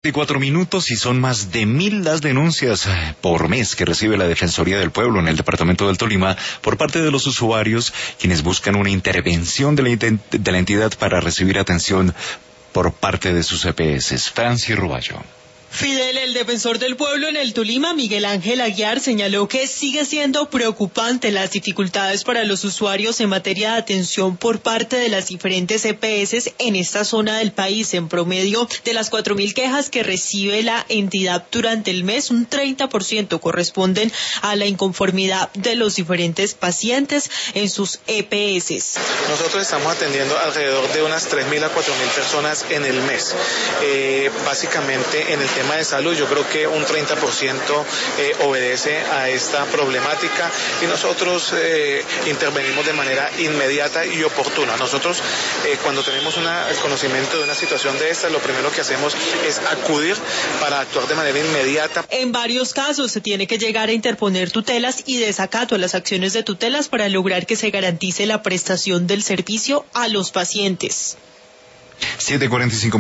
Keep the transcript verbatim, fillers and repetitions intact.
Cuatro minutos y son más de mil las denuncias por mes que recibe la Defensoría del Pueblo en el departamento del Tolima por parte de los usuarios quienes buscan una intervención de la, de la entidad para recibir atención por parte de sus E P S. Francis Ruballo. Fidel, el defensor del pueblo en el Tolima, Miguel Ángel Aguiar, señaló que sigue siendo preocupante las dificultades para los usuarios en materia de atención por parte de las diferentes E P S en esta zona del país. En promedio, de las cuatro mil quejas que recibe la entidad durante el mes, un treinta por ciento corresponden a la inconformidad de los diferentes pacientes en sus E P S. Nosotros estamos atendiendo alrededor de unas tres mil a cuatro mil personas en el mes. Eh, básicamente en el tema de salud, yo creo que un treinta por ciento eh, obedece a esta problemática y nosotros eh, intervenimos de manera inmediata y oportuna. Nosotros eh, cuando tenemos una, el conocimiento de una situación de esta, lo primero que hacemos es acudir para actuar de manera inmediata. En varios casos se tiene que llegar a interponer tutelas y desacato a las acciones de tutelas para lograr que se garantice la prestación del servicio a los pacientes. siete cuarenta y cinco